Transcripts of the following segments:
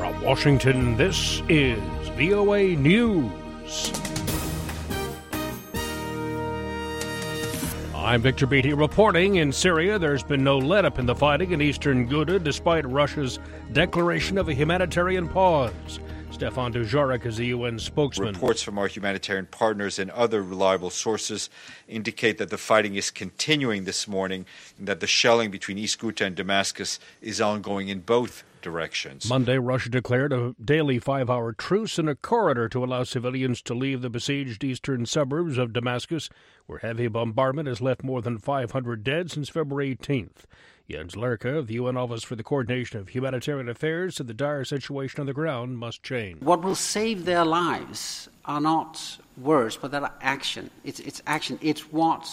From Washington, this is VOA News. I'm Victor Beatty reporting. In Syria, there's been no let-up in the fighting in eastern Ghouta despite Russia's declaration of a humanitarian pause. Stefan Dujarric is the UN spokesman. Reports from our humanitarian partners and other reliable sources indicate that the fighting is continuing this morning and that the shelling between East Ghouta and Damascus is ongoing in both directions. Monday, Russia declared a daily 5-hour truce in a corridor to allow civilians to leave the besieged eastern suburbs of Damascus, where heavy bombardment has left more than 500 dead since February 18th. Jens Lerke of the UN Office for the Coordination of Humanitarian Affairs said the dire situation on the ground must change. What will save their lives are not words, but that are action. It's action. It's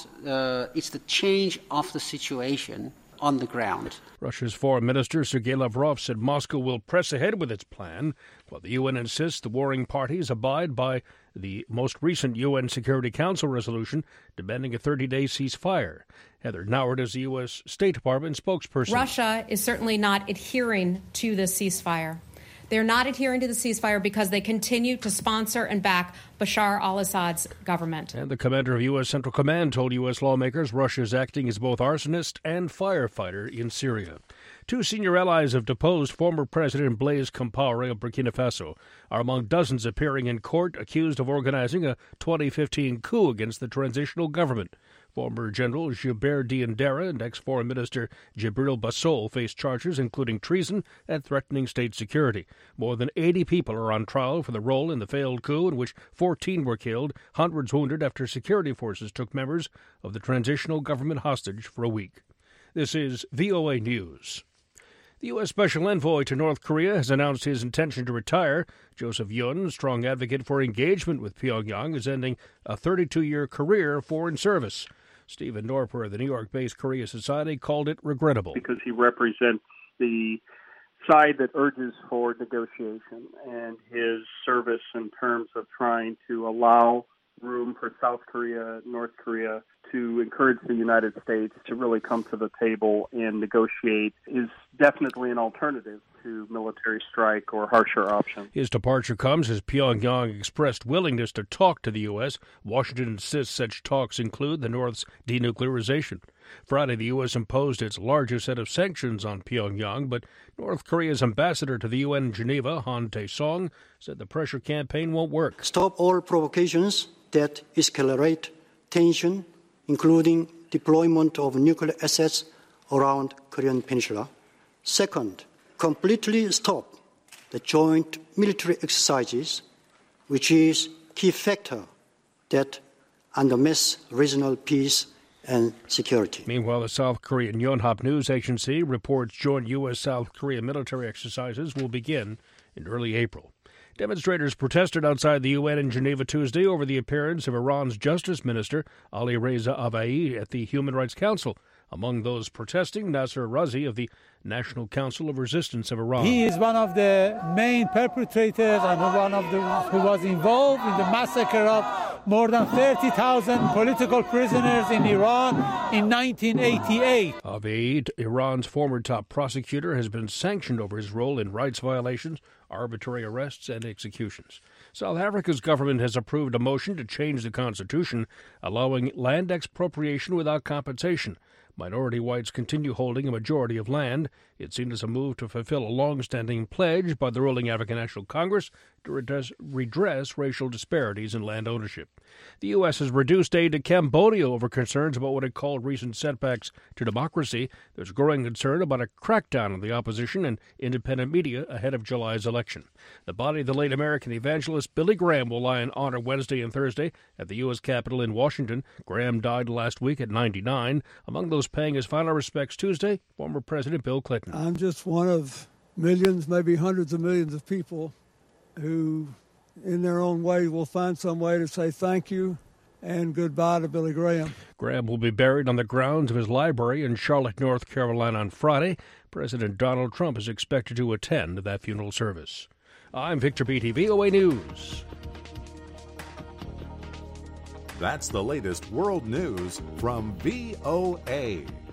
the change of the situation on the ground. Russia's Foreign Minister Sergei Lavrov said Moscow will press ahead with its plan, while the UN insists the warring parties abide by the most recent UN Security Council resolution demanding a 30-day ceasefire. Heather Nauert is the U.S. State Department spokesperson. Russia is certainly not adhering to the ceasefire. They're not adhering to the ceasefire because they continue to sponsor and back Bashar al-Assad's government. And the commander of U.S. Central Command told U.S. lawmakers Russia is acting as both arsonist and firefighter in Syria. Two senior allies have deposed former President Blaise Compaoré of Burkina Faso, are among dozens appearing in court accused of organizing a 2015 coup against the transitional government. Former General Gilbert Diendera and ex-Foreign Minister Djibril Bassol face charges including treason and threatening state security. More than 80 people are on trial for the role in the failed coup in which 14 were killed, hundreds wounded after security forces took members of the transitional government hostage for a week. This is VOA News. The U.S. Special Envoy to North Korea has announced his intention to retire. Joseph Yun, strong advocate for engagement with Pyongyang, is ending a 32-year career of foreign service. Stephen Norper of the New York-based Korea Society called it regrettable. Because he represents the side that urges for negotiation, and his service in terms of trying to allow room for South Korea, North Korea to encourage the United States to really come to the table and negotiate is definitely an alternative to military strike or harsher options. His departure comes as Pyongyang expressed willingness to talk to the U.S. Washington insists such talks include the North's denuclearization. Friday, the U.S. imposed its largest set of sanctions on Pyongyang, but North Korea's ambassador to the UN in Geneva, Han Tae-song, said the pressure campaign won't work. Stop all provocations that escalate tension, including deployment of nuclear assets around Korean Peninsula. Second, completely stop the joint military exercises, which is key factor that undermines regional peace and security. Meanwhile, the South Korean Yonhap News Agency reports joint U.S.-South Korea military exercises will begin in early April. Demonstrators protested outside the UN in Geneva Tuesday over the appearance of Iran's Justice Minister Ali Reza Avaei at the Human Rights Council. Among those protesting, Nasser Razi of the National Council of Resistance of Iran. He is one of the main perpetrators and one of the who was involved in the massacre of more than 30,000 political prisoners in Iran in 1988. Avaei, Iran's former top prosecutor, has been sanctioned over his role in rights violations, arbitrary arrests, and executions. South Africa's government has approved a motion to change the constitution, allowing land expropriation without compensation. Minority whites continue holding a majority of land. It's seen as a move to fulfill a long-standing pledge by the ruling African National Congress to redress racial disparities in land ownership. The U.S. has reduced aid to Cambodia over concerns about what it called recent setbacks to democracy. There's growing concern about a crackdown on the opposition and independent media ahead of July's election. The body of the late American evangelist Billy Graham will lie in honor Wednesday and Thursday at the U.S. Capitol in Washington. Graham died last week at 99. Among those paying his final respects Tuesday, former President Bill Clinton. I'm just one of millions, maybe hundreds of millions of people who, in their own way, will find some way to say thank you and goodbye to Billy Graham. Graham will be buried on the grounds of his library in Charlotte, North Carolina on Friday. President Donald Trump is expected to attend that funeral service. I'm Victor Beatty, VOA News. That's the latest world news from VOA.